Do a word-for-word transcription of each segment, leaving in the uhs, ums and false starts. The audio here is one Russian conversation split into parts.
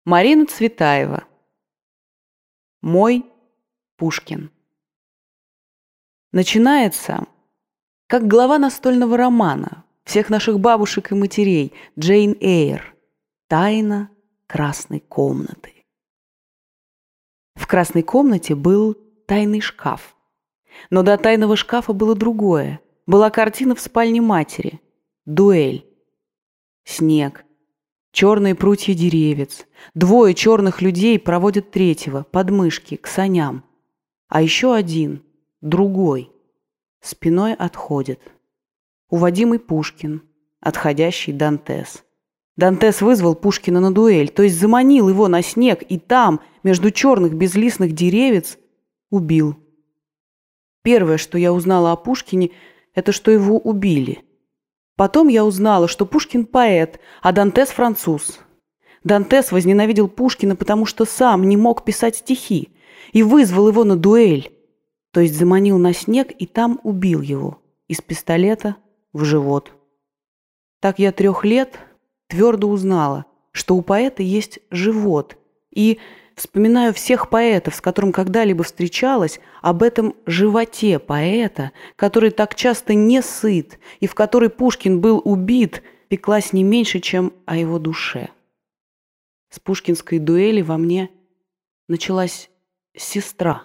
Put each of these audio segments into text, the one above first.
Марина Цветаева. Мой Пушкин. Начинается как глава настольного романа всех наших бабушек и матерей Джейн Эйр «Тайна красной комнаты». В красной комнате был тайный шкаф. Но до тайного шкафа было другое. Была картина в спальне матери. Дуэль. Снег. Черные прутья деревец. Двое черных людей проводят третьего, под мышки, к саням. А еще один, другой, спиной отходит. Уводимый Пушкин, отходящий Дантес. Дантес вызвал Пушкина на дуэль, то есть заманил его на снег, и там, между черных безлистных деревец, убил. Первое, что я узнала о Пушкине, это что его убили. Потом я узнала, что Пушкин поэт, а Дантес француз. Дантес возненавидел Пушкина, потому что сам не мог писать стихи, и вызвал его на дуэль, то есть заманил на снег и там убил его из пистолета в живот. Так я трех лет твердо узнала, что у поэта есть живот, и вспоминаю всех поэтов, с которым когда-либо встречалась, об этом животе поэта, который так часто не сыт, и в который Пушкин был убит, пеклась не меньше, чем о его душе. С пушкинской дуэли во мне началась сестра.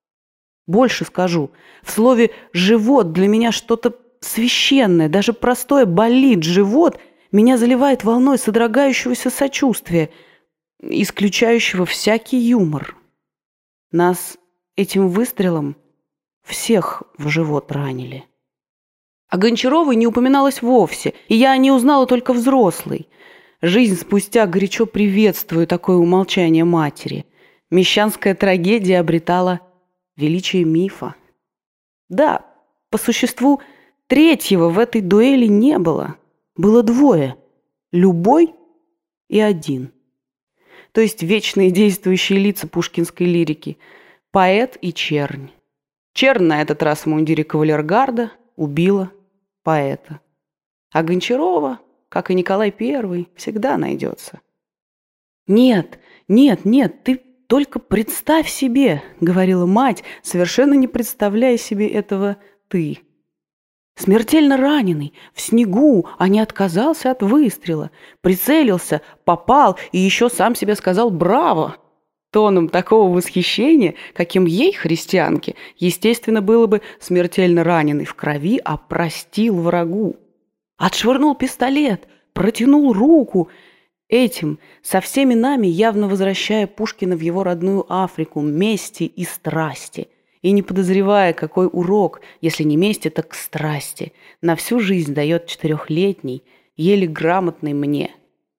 Больше скажу, в слове «живот» для меня что-то священное, даже простое «болит живот» меня заливает волной содрогающегося сочувствия, исключающего всякий юмор. Нас этим выстрелом всех в живот ранили. О Гончаровой не упоминалось вовсе, и я не узнала только взрослой. Жизнь спустя горячо приветствую такое умолчание матери. Мещанская трагедия обретала величие мифа. Да, по существу, третьего в этой дуэли не было. Было двое – любой и один. То есть вечные действующие лица пушкинской лирики – поэт и чернь. Чернь на этот раз в мундире кавалергарда убила поэта. А Гончарова, как и Николай Первый, всегда найдется. «Нет, нет, нет, ты только представь себе», — говорила мать, совершенно не представляя себе этого «ты». Смертельно раненый, в снегу, а не отказался от выстрела. Прицелился, попал и еще сам себе сказал «браво». Тоном такого восхищения, каким ей, христианке, естественно, было бы смертельно раненый в крови, а простил врагу. Отшвырнул пистолет, протянул руку. Этим, со всеми нами, явно возвращая Пушкина в его родную Африку, мести и страсти. И не подозревая, какой урок, если не мести, так страсти, на всю жизнь дает четырехлетний, еле грамотный мне.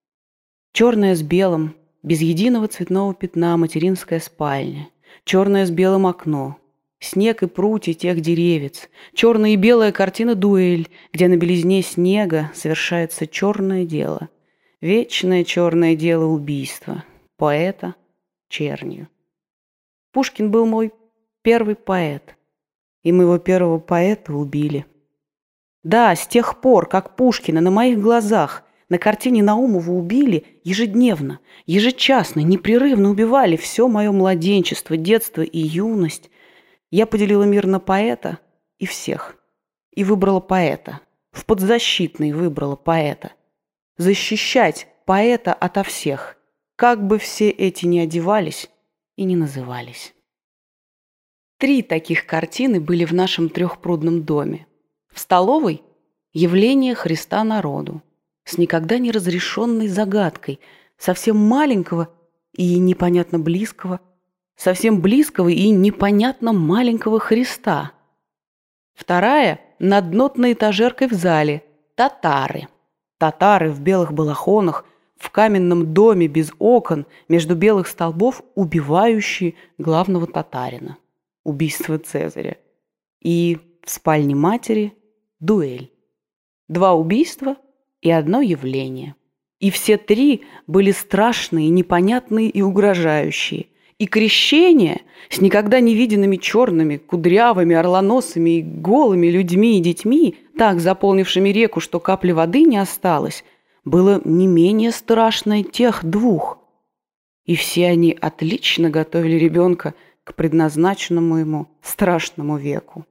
Черное с белым, без единого цветного пятна материнская спальня, черное с белым окно, снег и прутья тех деревец, черная и белая картина дуэль, где на белизне снега совершается черное дело, вечное черное дело убийства, поэта чернью. Пушкин был мой первый поэт, и моего первого поэта убили. Да, с тех пор, как Пушкина на моих глазах на картине Наумова убили, ежедневно, ежечасно, непрерывно убивали все мое младенчество, детство и юность, я поделила мир на поэта и всех. И выбрала поэта. В подзащитный выбрала поэта. Защищать поэта ото всех, как бы все эти ни одевались и не назывались. Три таких картины были в нашем трехпрудном доме. В столовой – явление Христа народу с никогда не разрешенной загадкой, совсем маленького и непонятно близкого, совсем близкого и непонятно маленького Христа. Вторая – над нотной этажеркой в зале – татары. Татары в белых балахонах, в каменном доме без окон, между белых столбов, убивающие главного татарина. Убийство Цезаря. И в спальне матери – дуэль. Два убийства и одно явление. И все три были страшные, непонятные и угрожающие. И крещение с никогда не виденными черными, кудрявыми, орлоносыми и голыми людьми и детьми, так заполнившими реку, что капли воды не осталось, было не менее страшное тех двух. И все они отлично готовили ребенка к предназначенному ему страшному веку.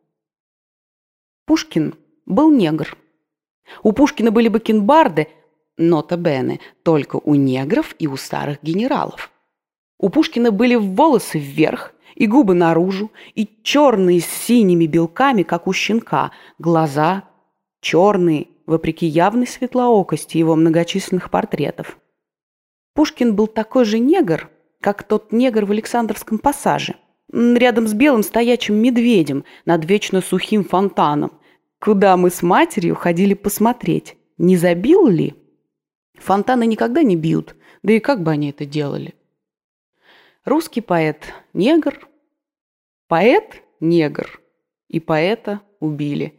Пушкин был негр. У Пушкина были бакенбарды, нота бене, только у негров и у старых генералов. У Пушкина были волосы вверх и губы наружу, и черные с синими белками, как у щенка, глаза черные, вопреки явной светлоокости его многочисленных портретов. Пушкин был такой же негр, как тот негр в Александровском пассаже, рядом с белым стоячим медведем над вечно сухим фонтаном, куда мы с матерью ходили посмотреть, не забил ли. Фонтаны никогда не бьют, да и как бы они это делали. Русский поэт – негр, поэт – негр, и поэта убили.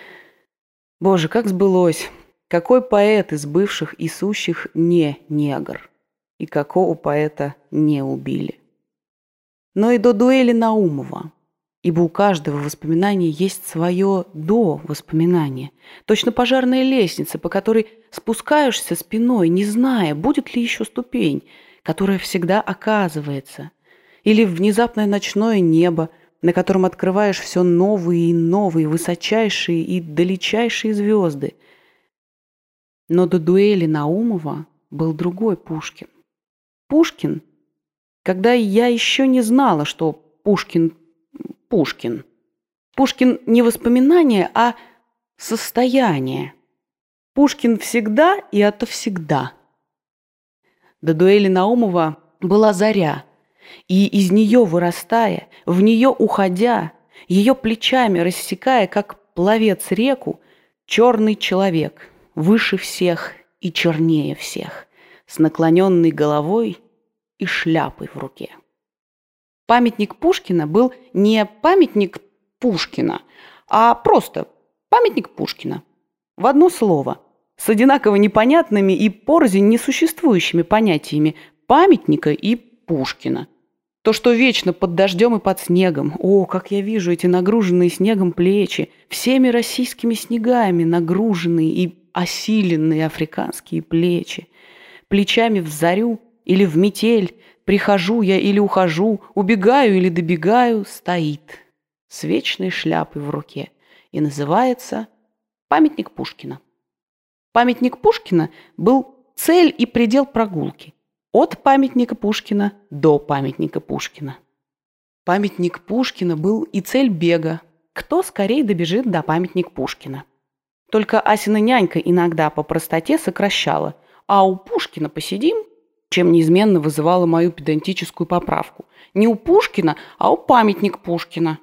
Боже, как сбылось! Какой поэт из бывших и сущих не негр? И какого поэта не убили? Но и до дуэли Наумова, ибо у каждого воспоминания есть свое «до» воспоминания. Точно пожарная лестница, по которой спускаешься спиной, не зная, будет ли еще ступень, которая всегда оказывается, или внезапное ночное небо, на котором открываешь все новые и новые, высочайшие и далечайшие звезды. Но до дуэли Наумова был другой Пушкин. Пушкин, когда я еще не знала, что Пушкин – Пушкин. Пушкин не воспоминание, а состояние. Пушкин всегда и ото всегда. До дуэли Наумова была заря, и из нее вырастая, в нее уходя, ее плечами рассекая, как пловец реку, черный человек, выше всех и чернее всех, с наклоненной головой и шляпой в руке. Памятник Пушкина был не памятник Пушкина, а просто памятник Пушкина. В одно слово, с одинаково непонятными и порознь несуществующими понятиями памятника и Пушкина. То, что вечно под дождем и под снегом. О, как я вижу эти нагруженные снегом плечи, всеми российскими снегами нагруженные и осиленные африканские плечи. Плечами в зарю или в метель, прихожу я или ухожу, убегаю или добегаю, стоит с вечной шляпой в руке и называется памятник Пушкина. Памятник Пушкина был цель и предел прогулки. От памятника Пушкина до памятника Пушкина. Памятник Пушкина был и цель бега. Кто скорее добежит до памятника Пушкина. Только Асина нянька иногда по простоте сокращала, а у Пушкина посидим, чем неизменно вызывала мою педантическую поправку. Не у Пушкина, а у памятника Пушкина.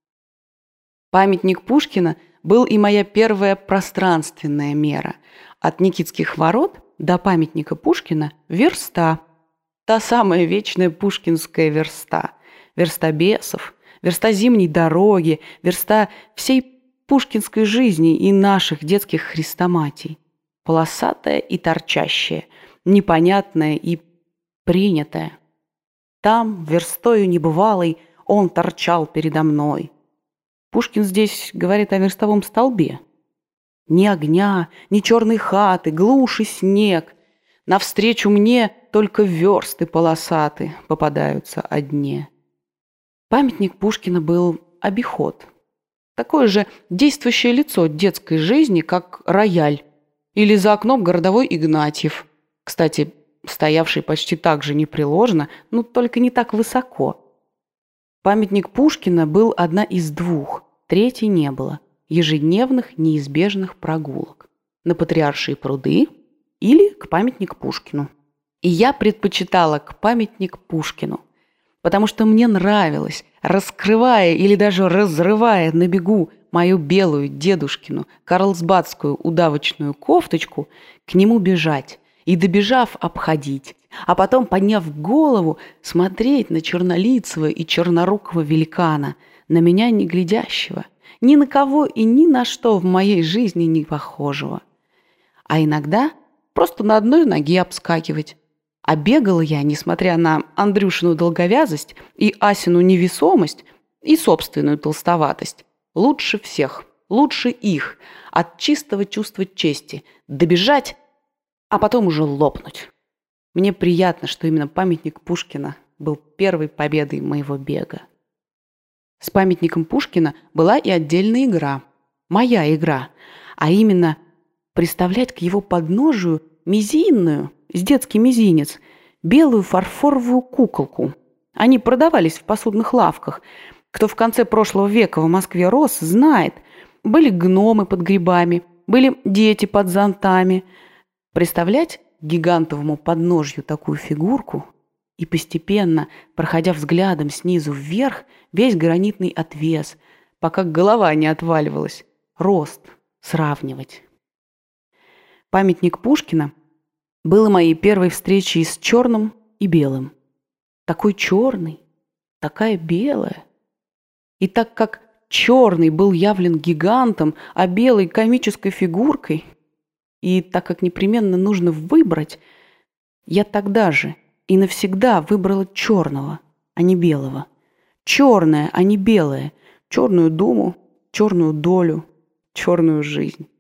Памятник Пушкина был и моя первая пространственная мера. От Никитских ворот до памятника Пушкина верста. Та самая вечная пушкинская верста. Верста бесов, верста зимней дороги, верста всей пушкинской жизни и наших детских хрестоматий. Полосатая и торчащая, непонятная и принятая. Там, верстою небывалой, он торчал передо мной. Пушкин здесь говорит о верстовом столбе. Ни огня, ни черной хаты, глушь и снег. Навстречу мне только версты полосаты попадаются одни. Памятник Пушкина был обиход. Такое же действующее лицо детской жизни, как рояль. Или за окном городовой Игнатьев. Кстати, стоявший почти так же непреложно, но только не так высоко. Памятник Пушкина был одна из двух, третьей не было. Ежедневных неизбежных прогулок на Патриаршие пруды или к памятнику Пушкину. И я предпочитала к памятнику Пушкину, потому что мне нравилось, раскрывая или даже разрывая на бегу мою белую дедушкину карлсбадскую удавочную кофточку, к нему бежать и, добежав, обходить, а потом, подняв голову, смотреть на чернолицего и чернорукого великана, на меня не глядящего, ни на кого и ни на что в моей жизни не похожего. А иногда просто на одной ноге обскакивать. А бегала я, несмотря на Андрюшину долговязость и Асину невесомость и собственную толстоватость, лучше всех, лучше их, от чистого чувства чести, добежать, а потом уже лопнуть. Мне приятно, что именно памятник Пушкина был первой победой моего бега. С памятником Пушкина была и отдельная игра. Моя игра. А именно приставлять к его подножию мизинную, с детский мизинец, белую фарфоровую куколку. Они продавались в посудных лавках. Кто в конце прошлого века в Москве рос, знает. Были гномы под грибами, были дети под зонтами. Представлять к гигантовому подножью такую фигурку и постепенно, проходя взглядом снизу вверх, весь гранитный отвес, пока голова не отваливалась, рост сравнивать. Памятник Пушкина был моей первой встречей с черным и белым. Такой черный, такая белая. И так как черный был явлен гигантом, а белый комической фигуркой, и так как непременно нужно выбрать, я тогда же и навсегда выбрала черного, а не белого. Черное, а не белое. Черную думу, черную долю, черную жизнь.